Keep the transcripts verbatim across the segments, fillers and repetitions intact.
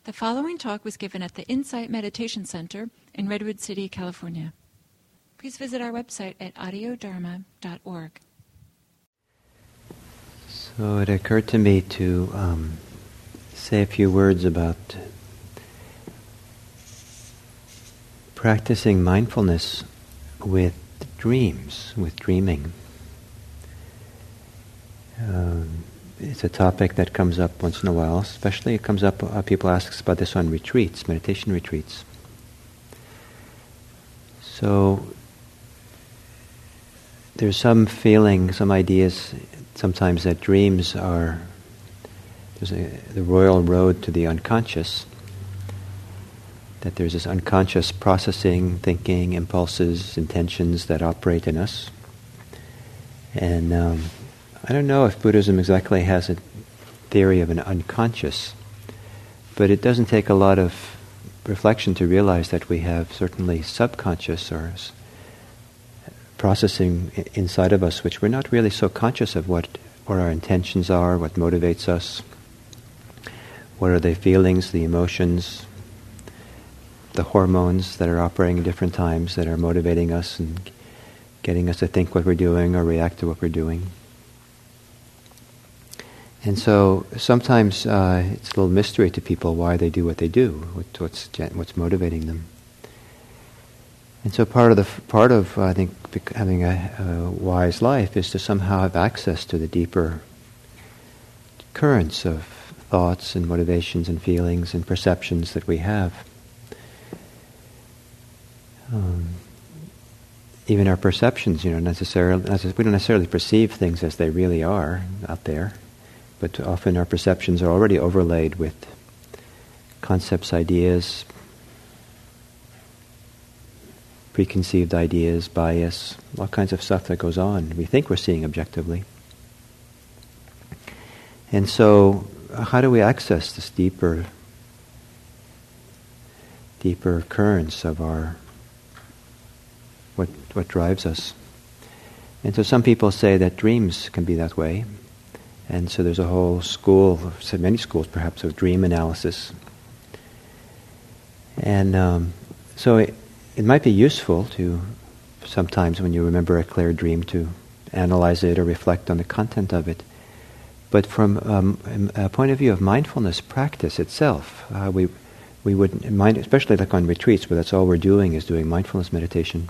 The following talk was given at the Insight Meditation Center in Redwood City, California. Please visit our website at audio dharma dot org. So it occurred to me to um, say a few words about practicing mindfulness with dreams, with dreaming. Um, it's a topic that comes up once in a while, especially it comes up, uh, people ask us about this on retreats, meditation retreats. So there's some feeling, some ideas sometimes that dreams are there's a, the royal road to the unconscious, that there's this unconscious processing, thinking, impulses, intentions that operate in us. And um, I don't know if Buddhism exactly has a theory of an unconscious, but it doesn't take a lot of reflection to realize that we have certainly subconscious or s- processing I- inside of us, which we're not really so conscious of what, what our intentions are, what motivates us, what are the feelings, the emotions, the hormones that are operating at different times that are motivating us and getting us to think what we're doing or react to what we're doing. And so sometimes uh, it's a little mystery to people why they do what they do, what, what's what's motivating them. And so part of the part of uh, I think bec- having a, a wise life is to somehow have access to the deeper currents of thoughts and motivations and feelings and perceptions that we have. Um, even our perceptions, you know, necessarily we don't necessarily perceive things as they really are out there. But often our perceptions are already overlaid with concepts, ideas, preconceived ideas, bias, all kinds of stuff that goes on. We think we're seeing objectively. And so, how do we access this deeper, deeper currents of our, what what drives us? And so some people say that dreams can be that way. And so there's a whole school, so many schools perhaps, of dream analysis. And um, so it, it might be useful to, sometimes when you remember a clear dream, to analyze it or reflect on the content of it. But from um, a point of view of mindfulness practice itself, uh, we we would, mind, especially like on retreats where that's all we're doing is doing mindfulness meditation.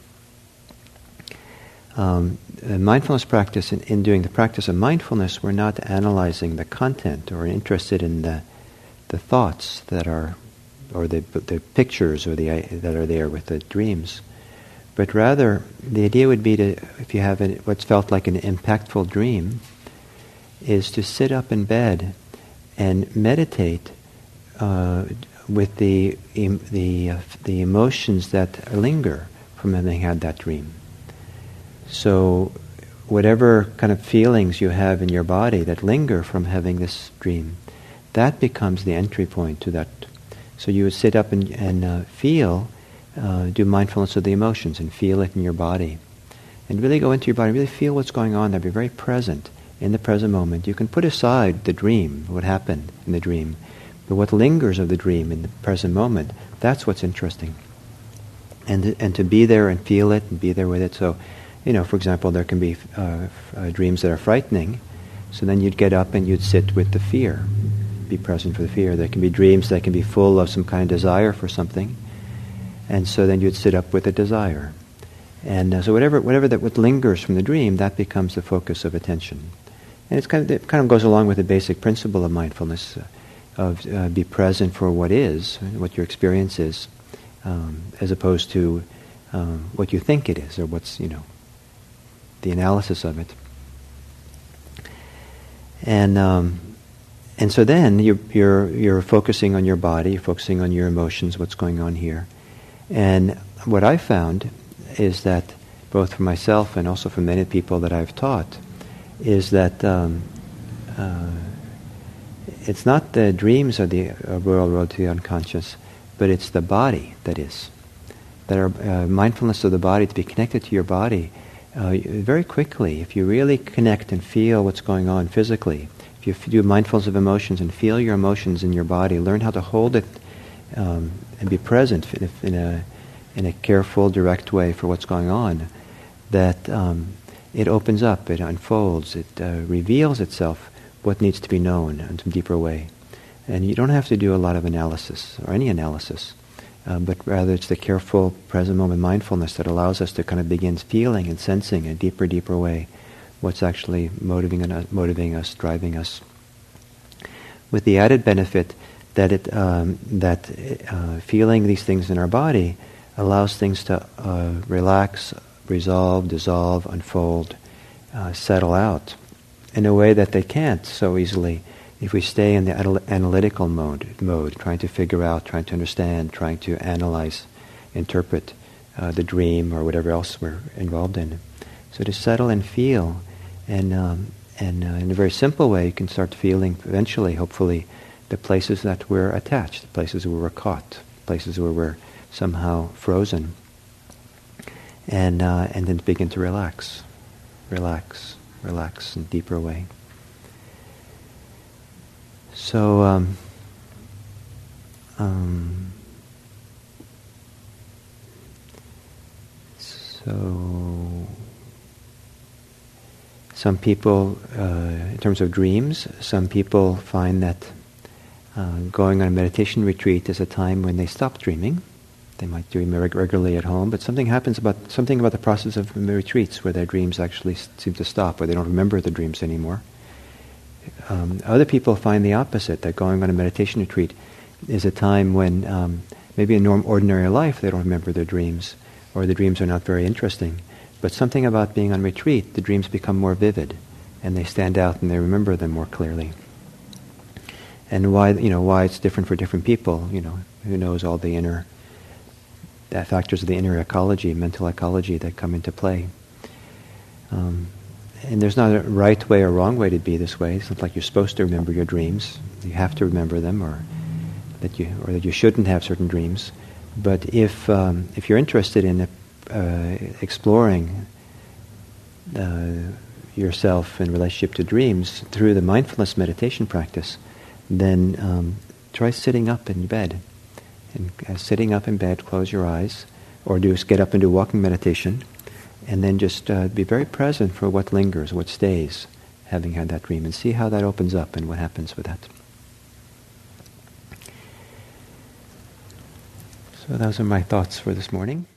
Um, mindfulness practice, in, in doing the practice of mindfulness, we're not analyzing the content or interested in the the thoughts that are, or the the pictures or the that are there with the dreams, but rather the idea would be to, if you have an, what's felt like an impactful dream, is to sit up in bed and meditate uh, with the em, the uh, the emotions that linger from having had that dream. So whatever kind of feelings you have in your body that linger from having this dream, that becomes the entry point to that. So you would sit up and, and uh, feel, uh, do mindfulness of the emotions and feel it in your body. And really go into your body, really feel what's going on there, be very present in the present moment. You can put aside the dream, what happened in the dream, but what lingers of the dream in the present moment, that's what's interesting. And, and to be there and feel it and be there with it. So, you know, for example, there can be uh, uh, dreams that are frightening, so then you'd get up and you'd sit with the fear, be present for the fear. There can be dreams that can be full of some kind of desire for something, and so then you'd sit up with the desire. And uh, so whatever whatever that what lingers from the dream, that becomes the focus of attention. And it's kind of, it kind of goes along with the basic principle of mindfulness, uh, of uh, be present for what is, what your experience is, um, as opposed to um, what you think it is, or what's, you know, the analysis of it. And um, and so then you're, you're you're focusing on your body, you're focusing on your emotions, what's going on here. And what I found is that, both for myself and also for many people that I've taught, is that um, uh, it's not the dreams or the uh, royal road to the unconscious, but it's the body that is. That our uh, mindfulness of the body, to be connected to your body, Uh, very quickly, if you really connect and feel what's going on physically, if you f- do mindfulness of emotions and feel your emotions in your body, learn how to hold it um, and be present in a, in a in a careful, direct way for what's going on, that um, it opens up, it unfolds, it uh, reveals itself what needs to be known in some deeper way. And you don't have to do a lot of analysis, or any analysis, um, but rather it's the careful, present moment mindfulness that allows us to kind of begin feeling and sensing in a deeper, deeper way what's actually motivating us, motivating us, driving us. With the added benefit that it um, that uh, feeling these things in our body allows things to uh, relax, resolve, dissolve, unfold, uh, settle out in a way that they can't so easily if we stay in the anal- analytical mode, mode, trying to figure out, trying to understand, trying to analyze, interpret uh, the dream or whatever else we're involved in. So to settle and feel, and um, and uh, in a very simple way, you can start feeling eventually, hopefully, the places that we're attached, the places where we're caught, places where we're somehow frozen, and uh, and then begin to relax, relax, relax in a deeper way. So, um, um, so some people, uh, in terms of dreams, some people find that uh, going on a meditation retreat is a time when they stop dreaming. They might dream reg- regularly at home, but something happens about something about the process of retreats where their dreams actually s- seem to stop, or they don't remember the dreams anymore. Um, other people find the opposite, that going on a meditation retreat is a time when um, maybe in norm, ordinary life they don't remember their dreams, or the dreams are not very interesting. But something about being on retreat, the dreams become more vivid, and they stand out and they remember them more clearly. And why, you know, why it's different for different people, you know, who knows all the inner the factors of the inner ecology, mental ecology that come into play. Um, And there's not a right way or wrong way to be this way. It's not like you're supposed to remember your dreams. You have to remember them, or that you or that you shouldn't have certain dreams. But if um, if you're interested in uh, exploring uh, yourself in relationship to dreams through the mindfulness meditation practice, then um, try sitting up in bed. And uh, sitting up in bed, close your eyes, or do get up and do walking meditation. And then just uh, be very present for what lingers, what stays, having had that dream, and see how that opens up and what happens with that. So those are my thoughts for this morning.